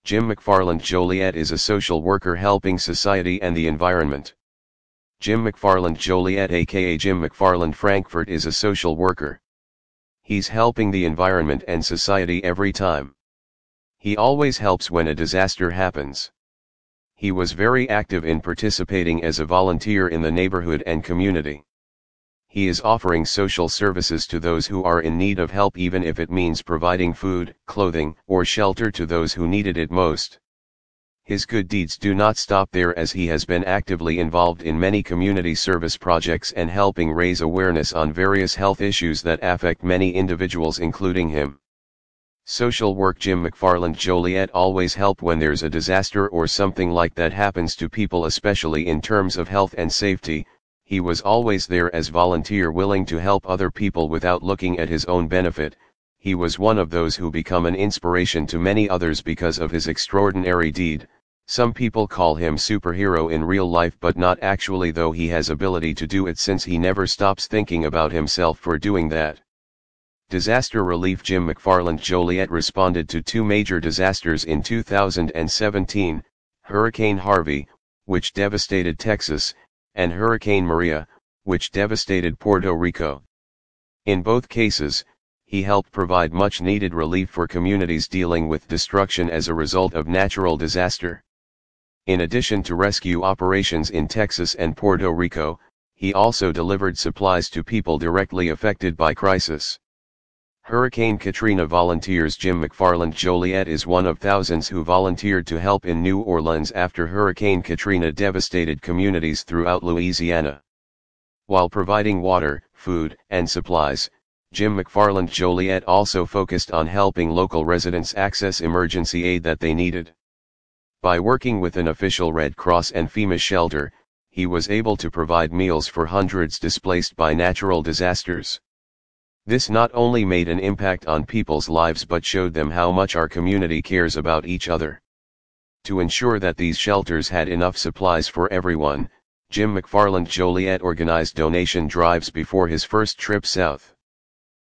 Jim McFarland Joliet is a social worker helping society and the environment. Jim McFarland Joliet aka Jim McFarland Frankfurt is a social worker. He's helping the environment and society every time. He always helps when a disaster happens. He was very active in participating as a volunteer in the neighborhood and community. He is offering social services to those who are in need of help, even if it means providing food, clothing, or shelter to those who needed it most. His good deeds do not stop there, as he has been actively involved in many community service projects and helping raise awareness on various health issues that affect many individuals including him. Social work Jim McFarland Joliet always help when there's a disaster or something like that happens to people, especially in terms of health and safety. He was always there as volunteer, willing to help other people without looking at his own benefit. He was one of those who become an inspiration to many others because of his extraordinary deed. Some people call him superhero in real life, but not actually, though he has ability to do it since he never stops thinking about himself for doing that. Disaster relief Jim McFarland Joliet responded to two major disasters in 2017, Hurricane Harvey, which devastated Texas, and Hurricane Maria, which devastated Puerto Rico. In both cases, he helped provide much-needed relief for communities dealing with destruction as a result of natural disaster. In addition to rescue operations in Texas and Puerto Rico, he also delivered supplies to people directly affected by crisis. Hurricane Katrina volunteers Jim McFarland Joliet is one of thousands who volunteered to help in New Orleans after Hurricane Katrina devastated communities throughout Louisiana. While providing water, food, and supplies, Jim McFarland Joliet also focused on helping local residents access emergency aid that they needed. By working with an official Red Cross and FEMA shelter, he was able to provide meals for hundreds displaced by natural disasters. This not only made an impact on people's lives but showed them how much our community cares about each other. To ensure that these shelters had enough supplies for everyone, Jim McFarland Joliet organized donation drives before his first trip south.